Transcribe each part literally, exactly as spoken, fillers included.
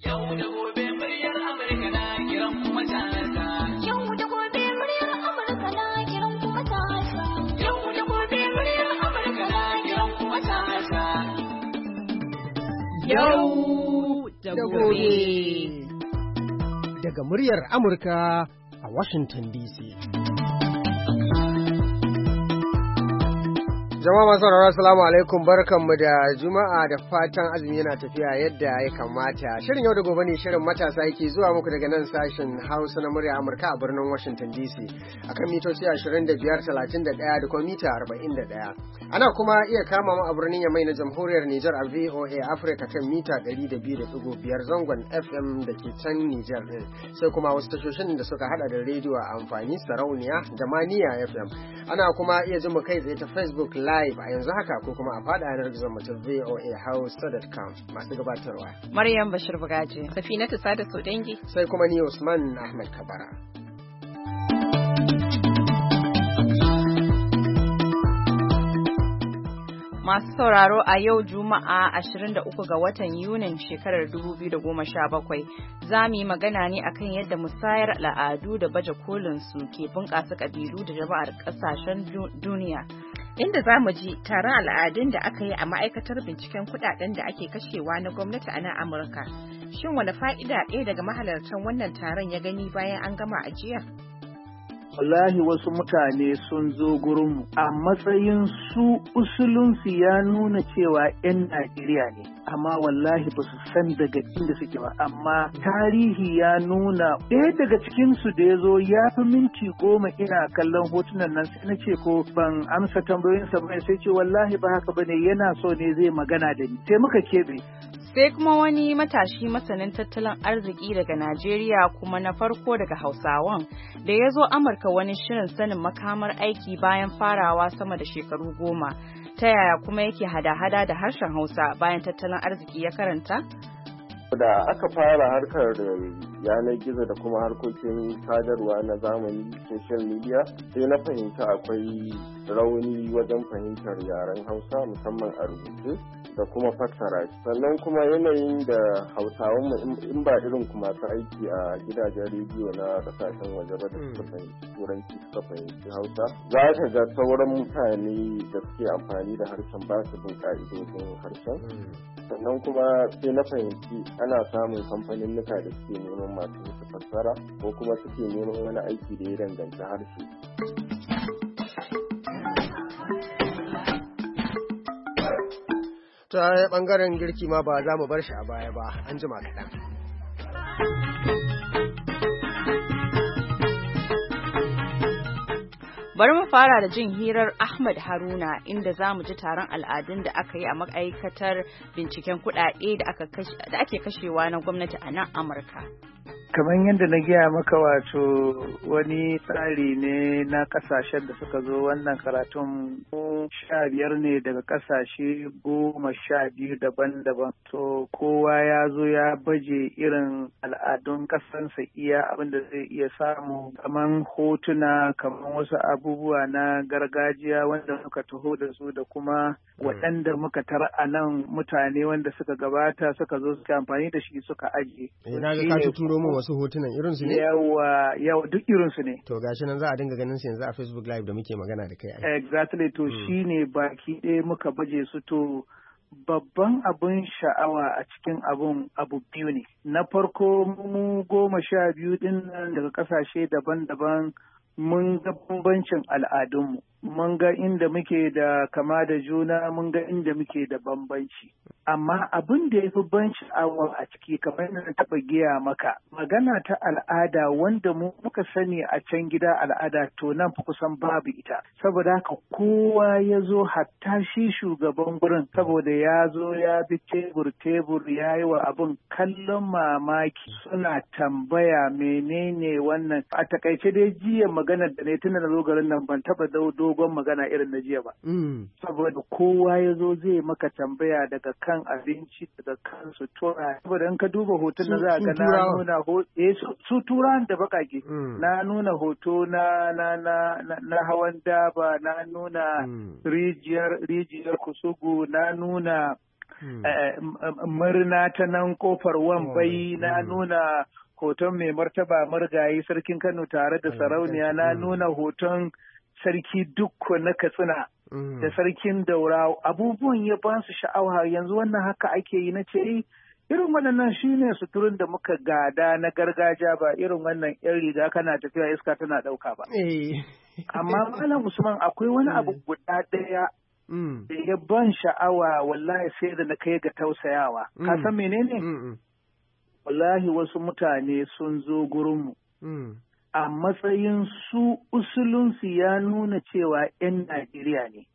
Yau da gobe muryar Amurka na kiran kuma talata. Yau da gobe muryar Amurka na kiran kuma talata. Yau da gobe muryar Amurka na kiran kuma talata. Yau da gobe. Daga muryar Amurka a Washington D C. Jama'a masu sauraro assalamu alaikum, barkanmu da Juma'a da fatan azumi yana tafiya yadda ya kamata. Shirin yau da gobe ne, shirin matasa yake zuwa muku daga nan sashen Hausa na murya Amurka a birnin Washington D C akan mitoci ashirin da biyar, talatin da ɗaya da kuma mita arba'in da ɗaya. Ana kuma iya kama mu a birnin Yamai na Jamhuriyar Nijar a V O A Africa kan mita ɗari da biyu da ɗigo biyar zangon F M da ke can Nijar ɗin. Sai kuma wasu tashoshin da suka hada da rediyo a amfani, sarauniya da maniya F M. Ana kuma iya jin mu kai tsaye ta Facebook Live a yanzu haka ko kuma a fada yanar gizon mu ta V O A Hausa dot com. Masu gabatarwa Maryam Bashir Bugaji, Safinatu Sada Sodangi, sai kuma ni Usman Ahmed Kabara. Masu sauraro, a yau Juma'a ashirin da uku ga watan Yunin shekarar dubu biyu da goma sha bakwai za mu yi magana ne akan yadda musayar al'adu da baje kolin su ke bunƙasa ƙabilu da jama'ar ƙasashen duniya. Inda za mu ji taron al'adun da aka yi a ma'aikatar binciken kudaden da ake kashewa na gwamnati a nan Amurka. Shin wani fa'ida ɗaya daga mahalartan wannan taron ya gani bayan an gama ajiya? Wallahi wasu mutane sun zo gurinmu a matsayin su usulunsu ya nuna cewa 'yan Najeriya ne, amma wallahi ba su san daga inda suke ba, amma tarihi ya nuna ɗaya daga cikinsu da ya zo ya fi minti goma ina kallon hotunan nan, sai na ce ko ban amsa tambayoyinsa ba, sai ce wallahi ba haka bane, yana so ne zai magana da ni, sai muka keɓe. Sai kuma wani matashi masanin tattalin arziki daga Najeriya kuma na farko daga Hausawan da ya zo Amurka wani shirin sanin makamar aiki bayan farawa sama da shekaru goma. Ta yaya kuma yake hada-hada da harshen Hausa bayan tattalin arziki ya karanta? Da aka fara harkar yanar gizo da kuma harkokin sadarwa na zamani social media, sai na fahimta akwai rauni wajen fahimtar yaren Hausa musamman a rubuce da kuma fassara shi. Sannan kuma yanayin da Hausawan in ba irin kuma su aiki a gidajen rediyo na kasashen waje ba da suka fahimci turanci suka fahimci Hausa, za ka ga sauran mutane da suke amfani da harshen ba su bin ka'idodin harshen. Sannan kuma sai na fahimci ana samun kamfanin nuka da suke neman masu musu fassara ko kuma suke neman wani aiki da ya danganci harshe. Ta bangaren girki ma ba za mu bar shi a baya ba, an jima kaɗan. Bari mu fara da jin hirar Ahmad Haruna inda za mu ji taron al'adun da aka yi a ma'aikatar binciken kuɗaɗe da ake kashewa na gwamnati a nan Amurka. Kamar yadda na gaya maka, wato wani tsari ne na kasashen da suka zo wannan karatun sha biyar ne daga kasashe goma sha biyu daban-daban. To kowa ya zo ya baje irin al'adun kasansa iya abin da zai iya samu, kamar hotuna, kamar wasu abubuwa na gargajiya wanda muka taho da su da kuma waɗanda muka tara a nan mutane wanda suka gabata suka zo suka amfani da shi suka ajiye. Ina ga ka turo min wasu hotunan irin su ne? Yawa, yawa duk irin su ne. To gashi nan za a dinga ganin su yanzu a Facebook Live da muke magana da kai. Exactly, to mm. shine baki ɗaya muka baje su. To babban abin sha'awa a cikin abun abu biyu ne. Na farko, mu goma sha biyu din nan daga ƙasashe daban-daban mun ga bambancin al'adunmu. Mun ga inda muke da kama da juna, mun ga inda muke da bambanci. Amma abin da ya fi ban sha'awa a ciki, kamar na taɓa giya maka, magana ta al'ada wanda mu muka sani a can gida al'ada, to nan fa kusan babu ita. Saboda haka kowa ya zo, hatta shi shugaban gurin, saboda ya zo ya bi tebur tebur ya yi wa abin kallon mamaki, suna tambaya menene wannan. A takaice dai jiya maganar da ne tuna da zo garin nan ban taɓa dogon magana irin na jiya ba. Saboda kowa ya zo zai maka tambaya daga kan abinci, daga kan sutura. Saboda in ka duba hoton na za ga na nuna su turan da bakake. Na nuna hoto na na na na hawan daba, na nuna rijiyar rijiyar kusugu, na nuna murna ta nan kofar Wambai, na nuna hoton mai martaba margayi sarkin Kano tare da sarauniya, na nuna hoton sarki Dukko na Katsina da sarkin Daura. Abubuwan ya ba su sha'awa, yanzu wannan haka ake yi. Na ce irin waɗannan shine suturin da muka gada na gargajiya, ba irin wannan yan riga kana tafiya iska tana ɗauka ba. Amma Malam Usman, akwai wani abu guda ɗaya da ya ban sha'awa, wallahi sai da na kai ga tausayawa. Ka san menene? Wallahi wasu mutane sun zo gurinmu a matsayin su usulunsu ya nuna cewa 'yan Najeriya ne.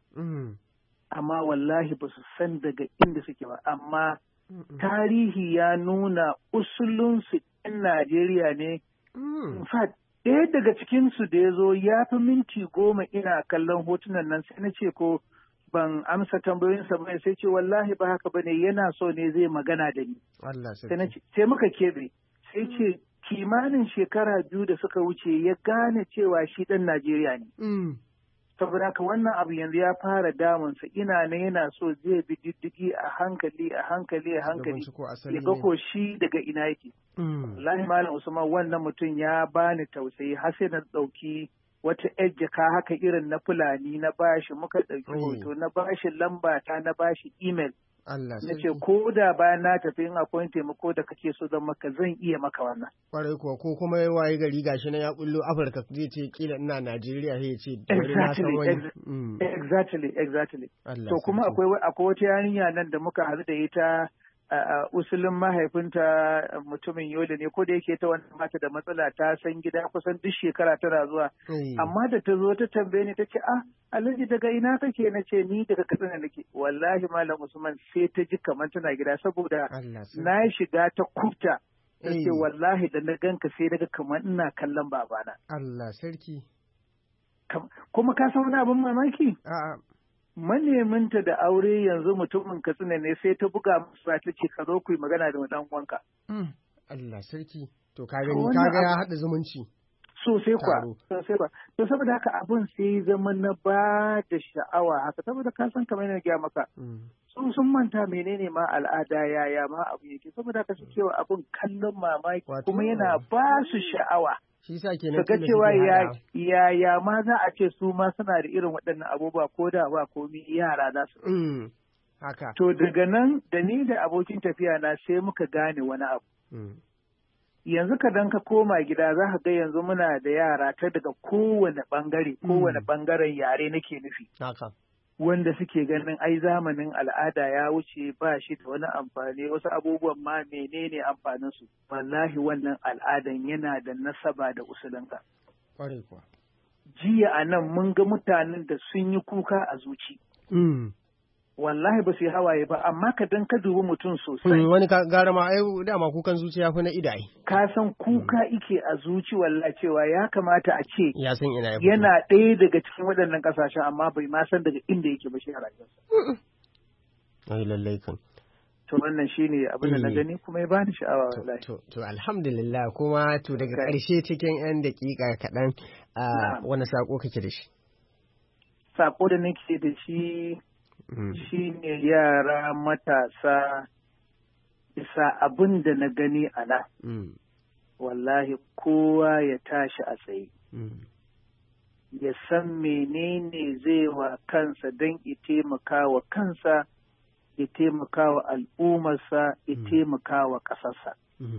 Amma wallahi ba su san daga inda suke ba, amma tarihi ya nuna usulunsu 'yan Najeriya ne. In fact, ɗaya daga cikinsu da ya zo ya fi minti goma ina kallon hotunan nan, sai na ce ko ban amsa tambayoyinsa ba, sai ce wallahi ba haka bane, yana so ne zai magana da ni. Sai muka kebe, sai ce kimanin shekara biyu da suka wuce ya gane cewa shi ɗan Najeriya ne. Saboda haka wannan abu yanzu ya fara damunsa, ina ne yana so zai bi diddigi a hankali a hankali a hankali ya ga ko shi daga ina yake. Wallahi Malam Usman, wannan mutum ya bani tausayi, har sai na ɗauki wata yar jaka haka irin na Fulani na bashi, muka ɗauki hoto, na bashi lamba ta, na bashi email. Na ce ko da bayan na tafi in akwai taimako da kake so zan maka, zan iya maka wannan. Kwarai kuwa, ko kuma ya waye gari gashi na ya bullo Afirka zai ce kila ina Najeriya, sai ya ce bari na san wani. Exactly, exactly. To kuma akwai akwai wata yarinya nan da muka haɗu da ita, Uh, usulin mahaifinta mutumin Yola ne, ko da yake ta wannan mata da matsala, ta san gida kusan duk shekara tana zuwa. Amma da ta zo ta tambaye ni ta ce, ah, Alhaji daga ina kake? Na ce ni daga Katsina nake. Wallahi Malam Usman, sai ta ji kamar tana gida, saboda na shiga ta kubta. Ta ce wallahi da na ganka sai daga kamar ina kallon babana. Allah sarki. Kuma ka san wani abin mamaki? A'a. Maneminta da aure yanzu mutumin Katsina ne, sai ta buga masa ta ce ka zo ku yi magana da dan uwanka. Allah sarki. To ka gani, ka ga ya haɗa zumunci. Sosai kwa, sosai kwa. To saboda haka abin sai zama na ba da sha'awa haka, saboda ka san kamar yana gaya maka. Sun sun manta menene ma al'ada, yaya ma abu yake, saboda haka su cewa abin kallon mamaki kuma yana ba su sha'awa. Shi sa kenan ga cewa ya ya ma za a ce su ma suna da irin waɗannan abubuwa, ko da ba komi yara za su. Haka. To daga nan da ni da abokin tafiya na sai muka gane wani abu. Yanzu ka dan ka koma gida za ka ga yanzu muna da yara ta daga kowane ɓangare, kowane ɓangaren yare nake nufi. Haka. Wanda suke ganin ai zamanin al'ada ya wuce, ba shi da wani amfani, wasu abubuwan ma menene amfanin su. Wallahi wannan al'adan yana da nasaba da usulinka. Kwarai kuwa. Jiya a nan mun ga mutanen da sun yi kuka a zuci. Wallahi ba su yi hawaye ba, amma ka dan ka dubi mutum sosai. Wani gara ma ai dama kukan zuciya fi na idai. Ka san kuka ike a zuci, wallahi cewa ya kamata a ce ya san ina yana ɗaya daga cikin waɗannan ƙasashen, amma bai ma san daga inda yake ba shi a rayuwarsa. Ai lallai kan. To wannan shine abin da na gani kuma ya bani sha'awa wallahi. To to alhamdulillah, kuma to daga ƙarshe cikin 'yan daƙiƙa kaɗan, wani sako kake da shi? Sako da nake da shi shi ne yara matasa, isa abin da na gani a nan. Wallahi kowa ya tashi a tsaye. Ya san menene zai wa kansa don ya taimaka wa kansa, ya taimaka wa al'ummarsa, ya taimaka wa ƙasarsa.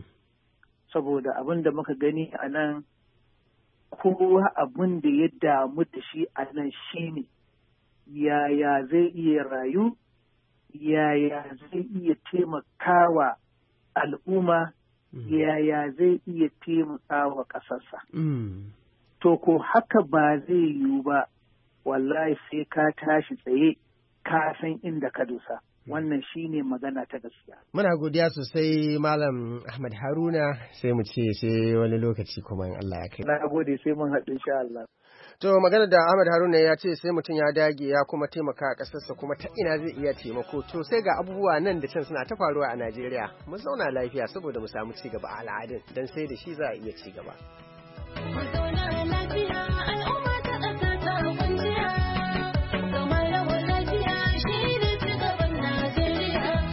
Saboda abin da muka gani a nan, kowa abin da ya damu da shi a nan shi ne yaya zai iya rayu, yaya zai iya taimakawa al'umma, yaya zai iya taimakawa ƙasarsa. To ko haka ba zai yiwu ba, wallahi sai ka tashi tsaye, ka san inda ka dosa. Wannan shi ne magana ta gaskiya. Muna godiya sosai Malam Ahmad Haruna, sai mu ce sai wani lokaci kuma in Allah ya kai. Na gode, sai mun haɗu insha Allah. To magana da Ahmad Haruna ya ce sai mutum ya dage ya kuma taimaka a ƙasarsa, kuma ta ina zai iya taimako. To sai ga abubuwa nan da can suna ta faruwa a Najeriya. Mu zauna lafiya saboda mu samu ci gaba a al'adun, dan sai da shi za a iya ci gaba. Mu zauna lafiya, al'umma ta ƙasa ta kwanciya. Kamar rawar lafiya shi ne ci gaban Najeriya.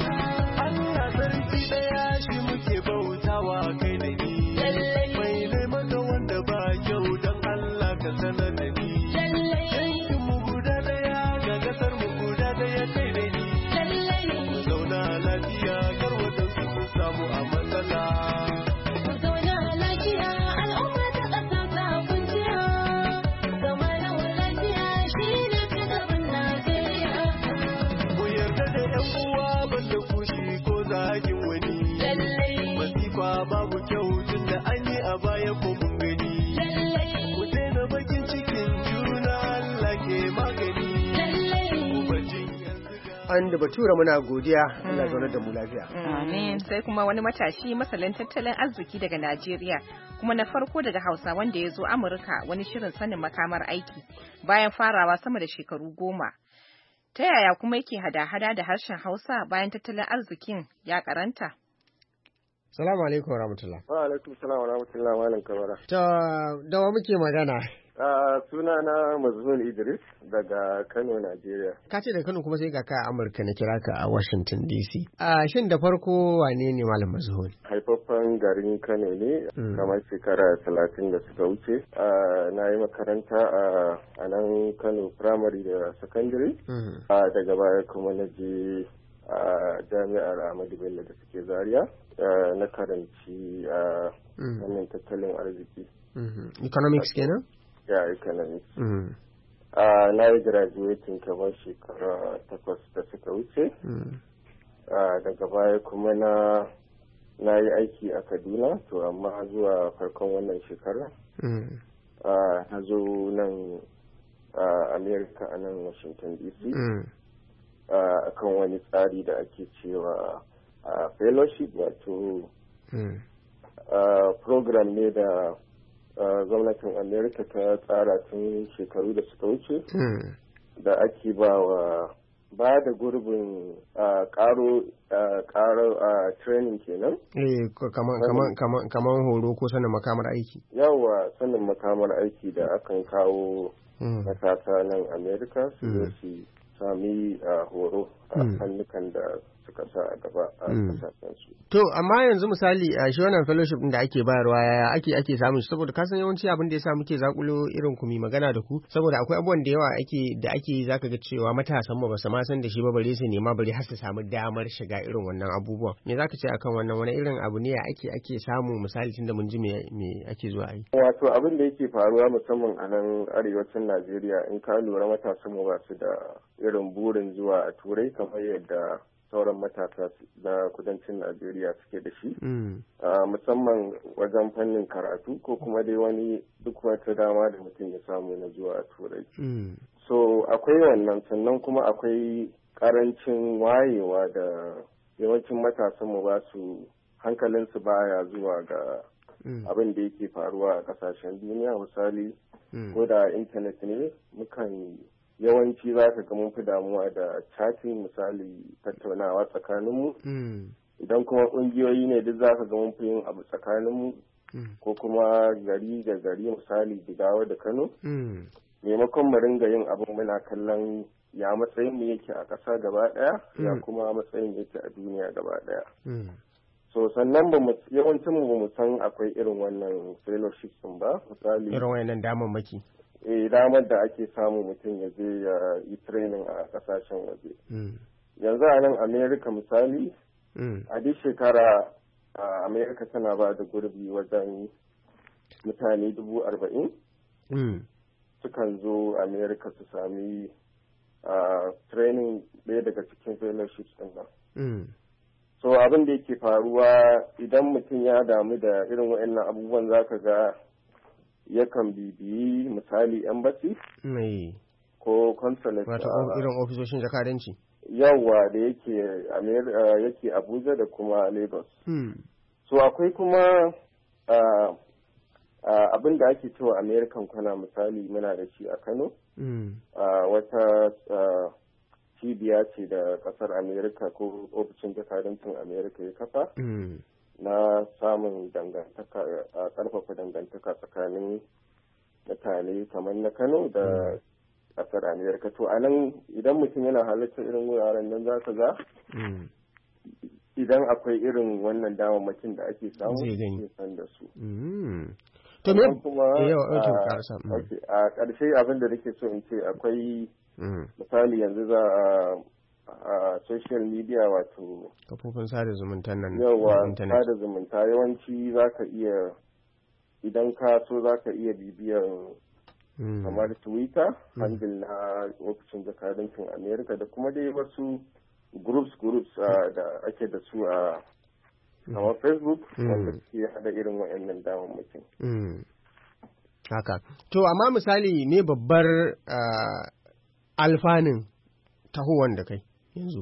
babu kyau tun da an yi a baya ko mun gani. Ku daina bakin cikin juna Allah ke magani. An da batura muna godiya Allah zaune da mu lafiya. Amin. Sai kuma wani matashi masanin tattalin arziki daga Najeriya kuma na farko daga Hausa wanda ya zo Amurka wani shirin sanin makamar aiki bayan farawa sama da shekaru goma. Ta yaya kuma yake hada-hada da harshen Hausa bayan tattalin arzikin ya karanta? Salamu alaikum warahmatullah. Wa alaikum salam warahmatullah malam Kabara. Ta dawa muke magana. Uh, suna na Mazmun Idris daga Kano, Najeriya. Ka ce da Kano kuma sai ga ka a Amurka na kira ka a Washington D C. Uh, shin da farko wane ne Malam Mazmun? Haifaffen garin Kano ne, mm. kamar shekara talatin da suka wuce. Uh, na yi makaranta uh, a nan Kano Primary da Secondary. Mm. Uh, daga baya kuma na je a uh, jami'ar Ahmadu Bello da suke Zaria. Uh, na karanci a uh, wannan mm. tattalin arziki. Mm-hmm. Economics kenan? Ya economics. Mm. Uh, na yi graduating kamar shekara takwas da suka wuce. Mm. Uh, daga baya kuma na na yi aiki a Kaduna, to amma zuwa farkon wannan shekara. Mm. Uh, na zo nan uh, America a nan Washington D C. Mm. Uh, akan wani tsari da ake cewa uh, fellowship wato mm. uh, program ne da Uh, gwamnatin Amerika ta tsara tun shekaru da suka wuce mm. da ake ba wa ba da gurbin uh, karo uh, karo uh, training kenan. Eh, kaman horo ko sanin makamar aiki. Yawa sanin makamar aiki da akan kawo mm. matasa nan Amerika su mm. su sami uh, horo a mm. hannukan da suka sa a gaba a kasashen su. To amma yanzu misali a shi wannan fellowship din da ake bayarwa yaya ake ake samun shi, saboda kasan yawanci abin da yasa muke zakulo irin ku mi magana da ku saboda akwai abubuwan da yawa ake da ake zaka ga cewa matasan mu ba su ma san da shi ba bare su nema bare har su samu damar shiga irin wannan abubuwan. Me zaka ce akan wannan wani irin abu ne ake ake samu misali tunda mun ji me me ake zuwa yi? Wato abin da yake faruwa musamman a nan arewacin Najeriya in ka lura matasan mu ba su da irin burin zuwa a turai kamar yadda sauran matasa na kudancin Najeriya suke da shi. Mm. Uh, musamman wajen fannin karatu ko kuma dai wani duk wata dama da mutum ya samu na zuwa a turai. Mm. So akwai wannan sannan kuma akwai karancin wayewa da yawancin matasanmu ba su hankalinsu baya zuwa ga mm. abin da yake faruwa a kasashen duniya misali mm. ko da intanet ne mukan yawanci za ka ga mun fi damuwa da chatting misali tattaunawa tsakaninmu mm. idan kuma ƙungiyoyi ne duk za ka ga mun fi yin abu tsakaninmu mm. ko kuma gari da gari misali Jigawa da Kano mm. maimakon mu ringa yin abin muna kallon ya matsayin mu yake a ƙasa gaba ɗaya mm. ya kuma matsayin yake a duniya gaba ɗaya mm. so sannan ba mu yawancin mu mu san akwai irin wannan fellowship din ba misali irin wannan damammaki eh damar da ake samu mutum ya je ya yi training a kasashen waje. Yanzu a nan America misali, a duk shekara a America tana ba da gurbi wajen mutane dubu arba'in. Sukan zo America su sami training ɗaya daga cikin fellowships ɗin nan. So abin da yake faruwa idan mutum ya damu da irin waɗannan abubuwan zaka ga yakan bibiyi misali embassy mai ko consulate wato irin ofisoshin jakadanci yawa da yake yake Abuja da kuma Lagos. hmm. So akwai kuma uh, uh, abin da ake cewa American kwana misali muna da shi a Kano. hmm. uh, wata uh, cibiya ce da kasar America ko ofishin jakadancin America ya kafa. hmm. na samun dangantaka a ƙarfafa dangantaka tsakanin mutane kamar na Kano da ƙasar Amerika. To a nan idan mutum yana halittar irin wuraren nan za ka ga idan akwai irin wannan damammakin da ake samu zai san da su. To me kuma a ƙarshe abin da nake so in ce akwai misali yanzu za a a uh, social media wato kafofin sada zumunta nan yawa sada zumunta yawanci za ka iya idan ka so za ka iya bibiyar mm. kamar Twitter mm. handle na ofishin jakadancin America da kuma dai wasu groups groups uh, da ake da su a kamar Facebook wanda suke hada irin waɗannan damammakin. Haka. To amma misali ne babbar alfanin tahowar da kai yanzu?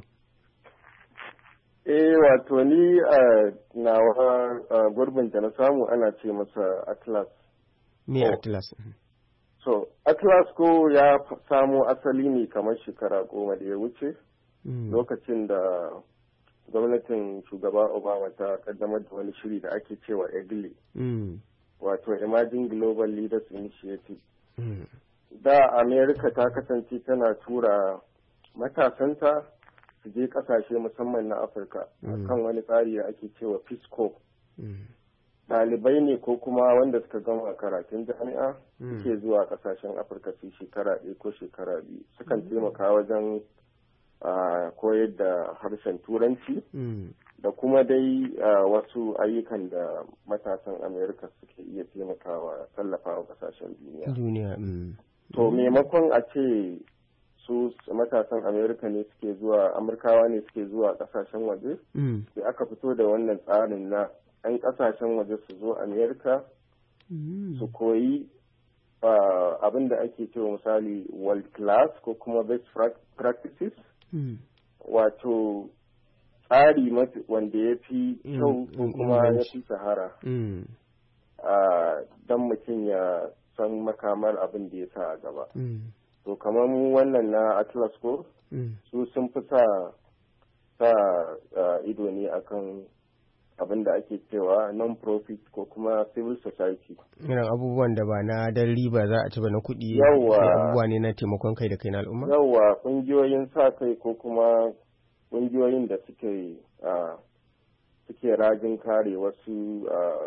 Eh wato ni a nawa gurbin da na samu ana ce masa Atlas. Me Atlas? So Atlas ko ya samo asali ne kamar shekara goma da ya wuce lokacin da gwamnatin shugaba Obama ta kaddamar da wani shiri da ake cewa E G L I. Wato Emerging Global Leaders Initiative. Da Amerika ta kasance tana tura matasanta su je kasashe musamman na Afirka kan wani tsari da ake cewa Peace Corps. Ɗalibai ne ko kuma wanda suka gama karatun jami'a suke zuwa kasashen Afirka su shekara ɗaya ko shekara biyu. Sukan taimaka wajen koyar da harshen Turanci. Da kuma dai wasu ayyukan da matasan Amerika suke iya taimakawa tallafawa kasashen duniya. Duniya. To maimakon a ce su matasan Amerika ne suke zuwa, Amurkawa ne suke zuwa kasashen waje, sai aka fito da wannan tsarin na 'yan kasashen waje su zo Amerika su koyi abin da ake cewa misali world class ko kuma best practices. Wato tsari wanda ya fi kyau ko kuma ya fi sahara don mutum ya san makamar abin da ya sa a gaba. To kamar mu wannan na Atlas ko su sun fi sa sa ido ne akan abin da ake cewa non-profit ko kuma civil society. Irin abubuwan da ba na dan riba za a ci ba na kuɗi, abubuwa ne na taimakon kai da kai na al'umma? Yawwa, ƙungiyoyin sa kai ko kuma ƙungiyoyin da suke suke rajin kare wasu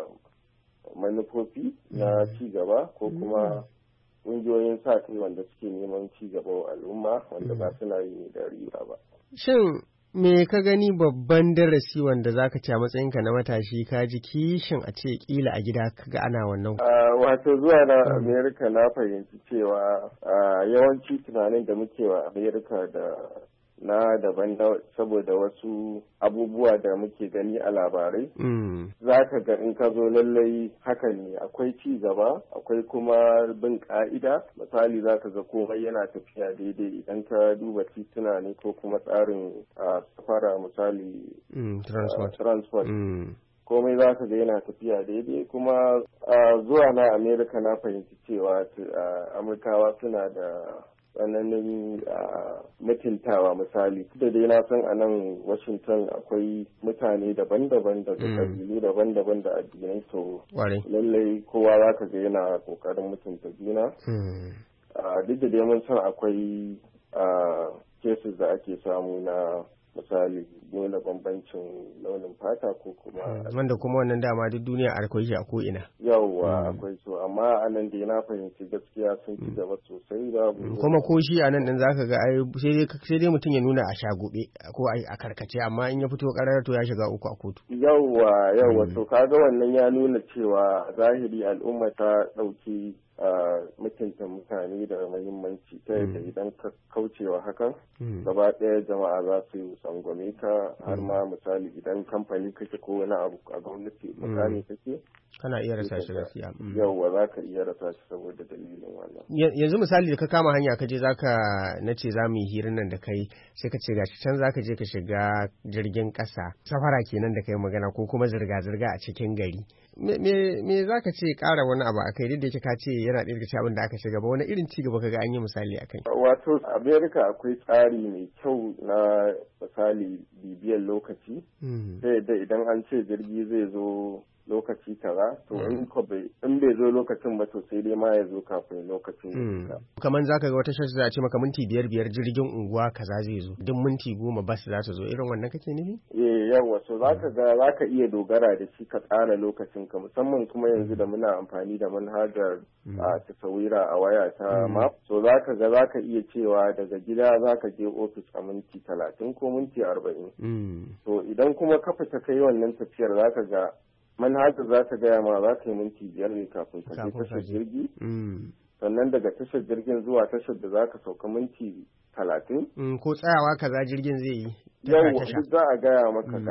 manufofi na ci gaba ko kuma ƙungiyoyin sa kai wanda suke neman ci gaba wa al'umma wanda ba suna yi da riba ba. Shin me ka gani babban darasi wanda zaka ce a matsayinka na matashi ka ji kishin a ce kila a gida kaga ana wannan? Wato zuwa na Amerika na fahimci cewa yawanci tunanin da muke wa Amerika da na daban saboda wasu abubuwa da muke gani a labarai. Za ka ga in ka zo lallai hakan ne akwai ci gaba akwai kuma bin ka'ida. Misali za ka ga komai yana tafiya daidai idan ka duba tituna ne ko kuma tsarin safara misali transport. Komai za ka ga yana tafiya daidai kuma zuwa na Amerika na fahimci cewa Amurkawa suna da tsananin mutuntawa misali da dai na san a nan Washington akwai mutane daban-daban daga kabilu daban-daban da addinai to lallai kowa za ka ga yana kokarin mutunta juna. Duk da dai mun san akwai cases da ake samu na misali nuna bambancin launin fata ko kuma wanda kuma wannan dama duk duniya akwai shi a ko'ina. Yawwa akwai so amma a nan da na fahimci gaskiya sun ci gaba sosai babu kuma ko shi a nan din zaka ga ai sai dai sai dai mutum ya nuna a shagobe ko a karkace amma in ya fito karar to ya shiga uku a kotu. Yawwa yawwa to kaga wannan ya nuna cewa zahiri al'umma ta dauki mutunta mutane da muhimmanci ta yadda idan ka kaucewa hakan gaba ɗaya jama'a za su tsangwame ka har ma misali idan kamfani kake ko wani abu a gwamnati mukami kake kana iya rasa shi gaskiya. Yawwa za ka iya rasa shi saboda dalilin wannan. Yanzu misali da ka kama hanya ka je zaka nace za mu yi hirin nan da kai sai ka ce gashi can zaka je ka shiga jirgin ƙasa safara kenan da kai magana ko kuma zirga-zirga a cikin gari. Me za ka ce ƙara wani abu a kai duk da yake ka ce yana ɗaya daga abin da aka shiga ba wani irin ci gaba kaga an yi misali a kai? Wato Amerika akwai tsari mai kyau na misali bibiyar lokaci. Sai da idan an ce jirgi zai zo lokaci kaza to in ko bai in bai zo lokacin ba to sai dai ma ya zo kafin lokacin da kaman zaka ga wata shashi za a ce maka minti biyar biyar jirgin unguwa kaza zai zo duk minti goma bas za ta zo irin wannan kake nufi? Eh yawa so zaka ga zaka iya dogara da shi ka tsara lokacin ka musamman kuma yanzu da muna amfani da manhajar a tasawira a waya ta map so zaka ga zaka iya cewa daga gida zaka je ofis a minti talatin ko minti arba'in to idan kuma ka fita kai wannan tafiyar zaka ga manhajar za ta gaya ma za ta yi minti biyar ne kafin ka je tashar jirgi sannan daga tashar jirgin zuwa tashar da za ka sauka minti talatin ko tsayawa kaza jirgin zai yi yau duk za a gaya maka gashi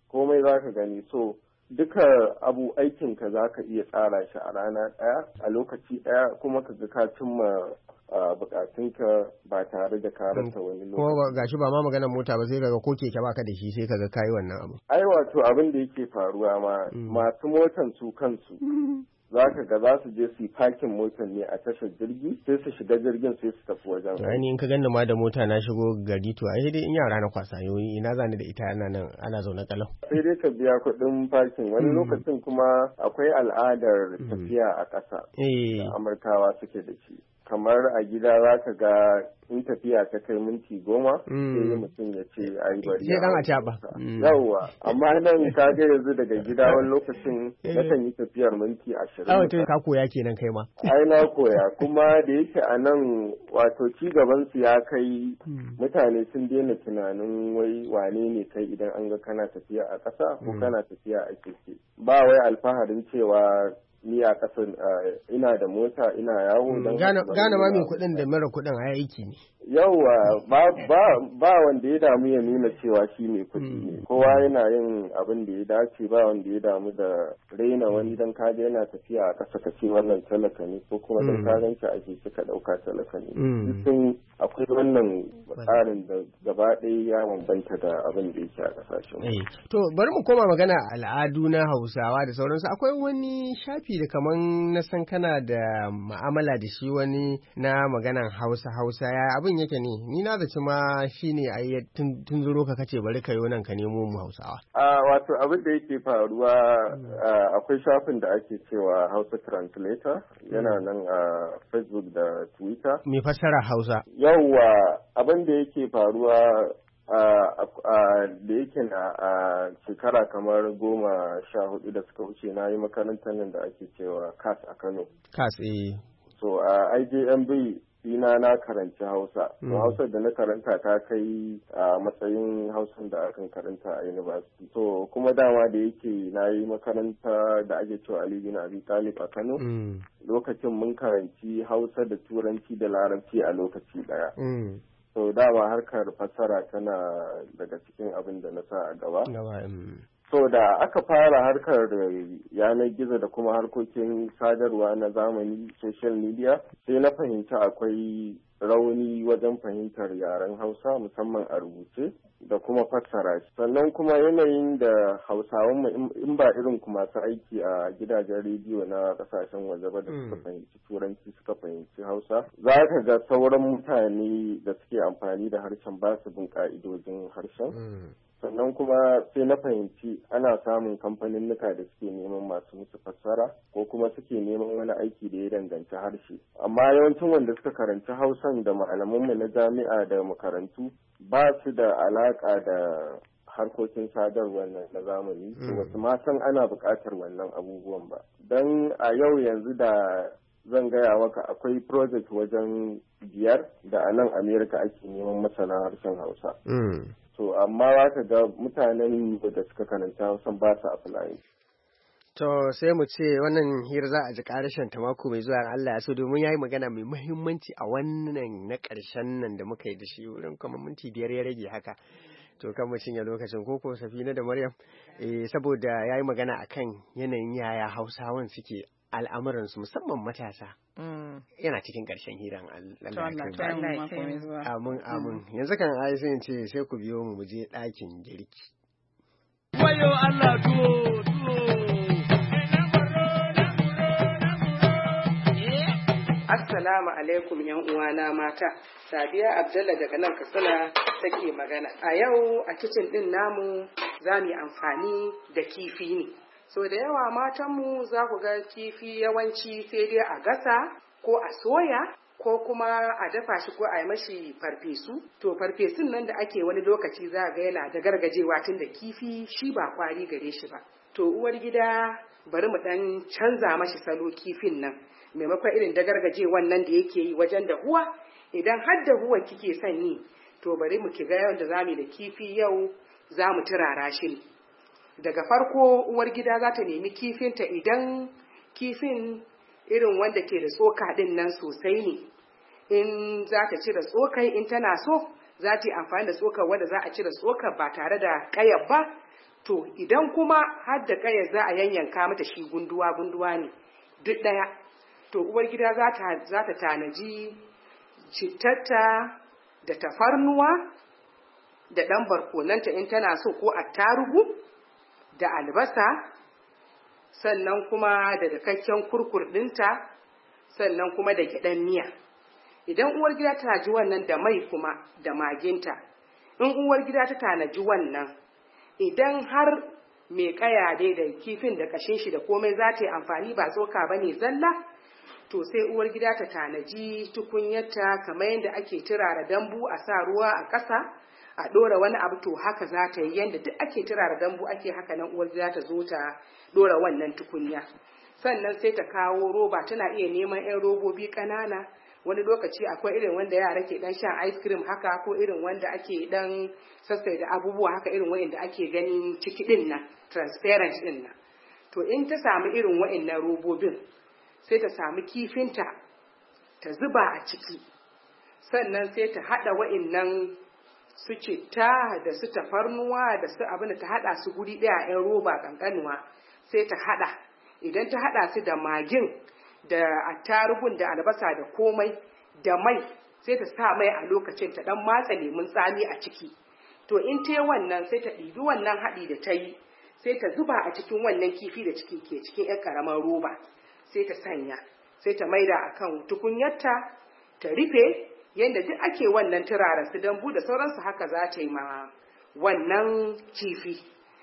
komai za ka gani. So duka abu aikinka za ka iya tsara shi a rana ɗaya a lokaci ɗaya kuma ka ga ka cimma bukatunka ba tare da ka rasa wani lokaci. Kuma gashi ba ma maganar mota ba sai kaga ko keke baka da shi sai kaga kayi wannan abu. Ai wato abin da yake faruwa ma masu motan su kansu za ka ga za su je su yi parking motar ne a tashar jirgi sai su shiga jirgin sai su tafi wajen. To ai in ka ganni ma da mota na shigo gari to ai dai in yara na kwasa yoyi ina zani da ita ana nan ana zaune kalau. Sai dai ka biya kuɗin parking wani lokacin kuma akwai al'adar tafiya a ƙasa. Da Amurkawa suke da shi. Kamar a gida za ka ga in tafiya ta kai minti goma sai mutum ya ce ai bari sai dan a caba yawwa amma nan ka ga yanzu daga gida wani lokacin nakan yi tafiyar minti ashirin. Ah wato ka koya kenan kai ma. Ai na koya kuma da yake a nan wato ci gaban su ya kai mutane sun daina tunanin wai wane ne kai idan an ga kana tafiya a ƙasa ko kana tafiya a keke ba wai alfaharin cewa ni a kasan ina da mota ina yawo don gane ma mai kuɗin da mara kuɗin a aiki ne. Yawwa ba ba wanda ya damu ya nuna cewa shi mai kuɗi ne kowa yana yin abin da ya dace ba wanda ya damu da raina wani dan kaga yana tafiya a ƙasa ka ce wannan talaka ne ko kuma dan ka ganci a keke ka ɗauka talaka ne. Sun akwai wannan tsarin da gaba ɗaya ya bambanta da abin da yake a ƙasashen. To bari mu koma magana al'adu na Hausawa da sauransu akwai wani shafi da kaman na san kana da ma'amala da shi wani na maganan Hausa Hausa ya abin yake ne ni na zaci ma shine ai tun zuro ka kace bari ka yi nan ka nemo mu Hausawa. A wato abin da yake faruwa akwai shafin da ake cewa Hausa Translator yana nan a Facebook da Twitter. Me fassara Hausa? Yawwa abin da yake faruwa da yake na a shekara kamar goma sha hudu da suka wuce na yi makarantar nan da ake cewa C A S a Kano. C A S eh. So a I J M B ina na karanci Hausa. Mm. So Hausa da na karanta ta kai a matsayin Hausan da akan karanta a university. So kuma dama da yake na yi makaranta da ake cewa Ali bin Abi Talib a Kano. Mm. Lokacin mun karanci Hausa da Turanci da Larabci a lokaci daya. Mm. So dama harkar fassara tana daga cikin abin da na sa a gaba. So da aka fara harkar yanar gizo da kuma harkokin sadarwa na zamani social media sai na fahimci akwai rauni wajen fahimtar yaren Hausa musamman a rubuce da kuma fassara shi. Sannan kuma yanayin da Hausawan mu in ba irin ku masu aiki a gidajen rediyo na kasashen waje ba da suka fahimci Turanci suka fahimci Hausa, za ka ga sauran mutane da suke amfani da harshen ba su bin ka'idojin harshen. Sannan kuma sai na fahimci ana samun kamfaninnika da suke neman masu musu fassara ko kuma suke neman wani aiki da ya danganci harshe. Amma yawancin wanda suka karanci Hausan da malamanmu na jami'a da makarantu ba su da alaka da harkokin sadarwar na zamani. Wasu ma san ana buƙatar wannan abubuwan ba. Don a yau yanzu da zan gaya maka akwai project wajen biyar da a nan Amerika ake neman masana harshen Hausa. To amma za ka ga mutanen da suka karanta Hausan ba su applying. To sai mu ce wannan hira za a ji ƙarashen ta mako mai zuwa Allah ya so domin ya yi magana mai muhimmanci a wannan na ƙarshen nan da muka yi da shi wurin kuma minti biyar ya rage haka. To kan mu cinye lokacin koko Safina da Maryam eh saboda ya yi magana akan yanayin yaya Hausawan suke al'amuransu musamman matasa. Yana cikin ƙarshen hiran Allah. Amin amin. Yanzu kan ai sai ce sai ku biyo mu je ɗakin girki. Wayo Allah tuwo tuwo. Assalamu alaikum yan uwana mata. Sadiya Abdalla daga nan Katsina take magana. A yau a kicin din namu za mu yi amfani da kifi ne. So da yawa matanmu za ku ga kifi yawanci sai dai a gasa ko a soya ko kuma a dafa shi ko a yi mashi farfesu. To farfesun nan da ake wani lokaci za ga yana da gargajewa tun da kifi shi ba kwari gare shi ba. To uwar gida bari mu dan canza mashi salo kifin nan. Maimakon irin da gargajewan nan da yake yi wajen dahuwa, idan har dahuwa kike son yi, to bari mu kiga yau da zamu da kifi yau za mu turara shi. Daga farko uwar gida za ta nemi kifinta idan kifin irin wanda ke da tsoka din nan sosai ne. In za ta cire tsokai in tana so, za ta yi amfani da tsokar wanda za a cire tsokar ba tare da ƙayar ba, to idan kuma har da ƙayar za a yanyanka mata shi gunduwa gunduwa ne duk ɗaya, to uwar gida za ta tanaji cittarta da tafarnuwa da ɗan barkonanta in tana so ko attarugu da albasa, sannan kuma da dakakken kurkur ɗinta, sannan kuma da gyaɗan miya. Idan uwar gida ta tanaji wannan da mai kuma da maginta, in uwar gida ta tanaji wannan, idan har mai ƙaya dai da kifin da kashin shi da komai za ta yi amfani ba tsoka ba ne zalla, to sai uwar gida ta tanaji tukunyarta kamar yadda ake turara dambu a sa ruwa a ƙasa a ɗora wani abu, to haka za ta yi yadda duk ake turara dambu ake haka nan uwar gida ta zo ta ɗora wannan tukunya. Sannan sai ta kawo roba, tana iya neman 'yan robobi ƙanana, wani lokaci akwai irin wanda yara ke dan shan ice cream haka, ko irin wanda ake dan sassai da abubuwa haka, irin wa'inda ake ganin ciki din nan transparent din nan. To in ta samu irin wa'innan robobin, sai ta samu kifinta ta zuba a ciki, sannan sai ta hada wa'innan su citta da su tafarnuwa da su abin da ta hada su guri daya 'yan roba kankanuwa, sai ta hada. Idan ta hada su da magin da attarugun da albasa da komai da mai, sai ta sa mai a lokacin, ta dan matsa lemun tsami a ciki. To in ta yi wannan, sai ta ɗibi wannan haɗi da ta yi, sai ta zuba a cikin wannan kifi da ciki ke cikin 'yan ƙaramar roba, sai ta sanya, sai ta maida a kan tukunyarta ta rufe yadda duk ake wannan turaren su dambu da sauransu, haka za ta yi ma wannan kifi.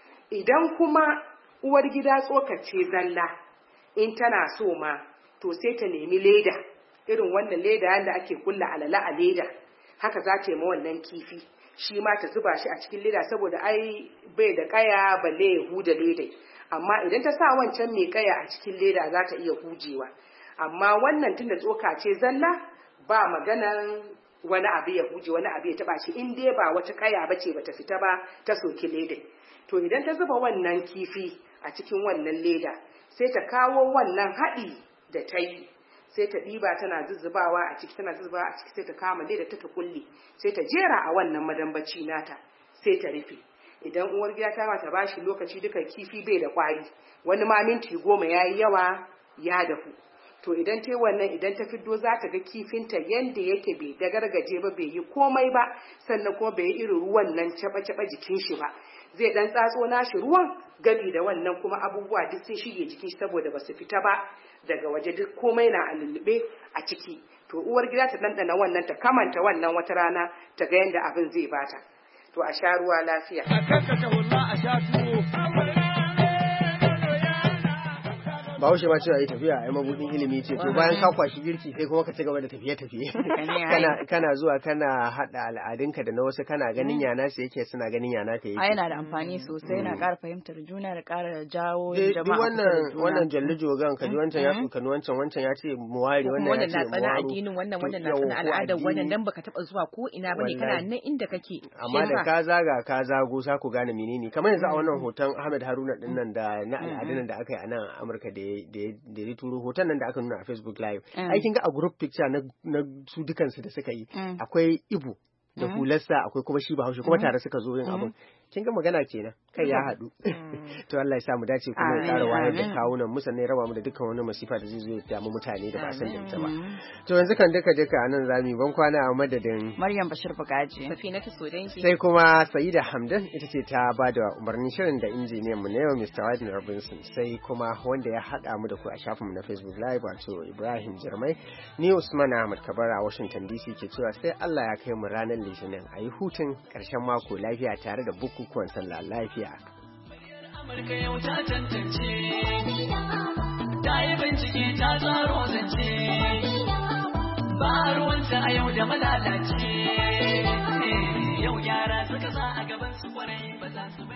Idan kuma uwar gida tsokace zalla, in tana so ma, to sai ta nemi leda, irin wannan leda yadda ake kulla alala a leda, haka za ta yi ma wannan kifi, shi ma ta zuba shi a cikin leda, saboda ai bai da kaya balle ya huda leda. Amma idan ta sa wancan mai kaya a cikin leda za ta iya hujewa, amma wannan tunda tsoka ce zalla, ba maganan wani abu ya huje, wani abu ya taba shi, in dai ba wata kaya bace bata fita ba ta soki leda. To idan ta zuba wannan kifi a cikin wannan leda, sai ta kawo wannan haɗi da ta yi, sai ta ɗiba tana zuzzubawa a ciki tana zuzzubawa a ciki, sai ta kama leda ta ta kulle, sai ta jera a wannan madambaci nata, sai ta rufe. Idan uwar gida ta mata bashi lokaci, duka kifi bai da kwari, wani ma minti goma yayi yawa ya dafu. To idan ta yi wannan, idan ta fiddo za ta ga kifinta yanda yake bai dagargaje ba, bai yi komai ba, sannan kuma bai yi irin ruwan nan caba-caba jikin shi ba, zai dan tsatso nashi ruwan gami da wannan kuma abubuwa duk sun shige jikin shi saboda ba su fita ba daga waje, duk komai na a lullube a ciki. To uwar gida ta dandana wannan, ta kamanta wannan wata rana, ta ga yanda abin zai bata. To a sha ruwa lafiya. A kakkata wallah a sha tuwo. Bahaushe ma cewa yi tafiya ai mabudin ilimi ce, to bayan ka kwashi girki sai kuma ka ci gaba da tafiye-tafiye. kana kana zuwa kana hada al'adunka da na wasu, kana ganin yana su yake, suna ganin yana ka yake. Ai yana da amfani sosai, yana ƙara fahimtar juna da ƙara jawo jama'a. Duk wannan wannan jalli jogan ka ji wancan ya tsokani wancan, wancan ya ce muwari, wannan ya ce muwaru. Wannan na tsana addinin wannan, wannan na tsana al'adar wannan, dan baka taba zuwa ko ina bane, kana nan inda kake. Amma da ka zaga ka zago sa ku gane menene. Kamar yanzu a wannan hoton Ahmed Haruna din nan da na al'adun da aka yi a nan Amurka da da ya turo hoton nan da aka nuna a Facebook Live. Ai kin ga a group picture na su dukansu da suka yi, akwai Ibo da hularsa, akwai kuma shi Bahaushe, kuma tare suka zo yin abun. Kin ga magana kenan, kai ya haɗu. To Allah ya sa mu dace, kuma ya ƙara wayar da kawunan mu, sannan ya raba mu da dukkan wani masifa da zai zo ya damu mutane da ba san da ita ba. To yanzu kan duka duka anan zamu ban kwana a madadin Maryam Bashir Bugaji, Safinatu Sodanki, sai kuma Saida Hamdan, ita ce ta ba da umarnin shirin, da injiniyan mu na yau Mister Wadin Robinson, sai kuma wanda ya haɗa mu da ku a shafin mu na Facebook Live, wato Ibrahim Jirmai. Ni Usman Ahmad Kabara a Washington D C ke cewa sai Allah ya kai mu ranar Litinin a yi hutun ƙarshen mako lafiya tare da bukukuwan sallah lafiya. Amurka yau ta tantance, ta yi bincike ta tsaro zance, ba ruwanta a yau da malalace, yau yara suka sa a gaban su kwarai ba za su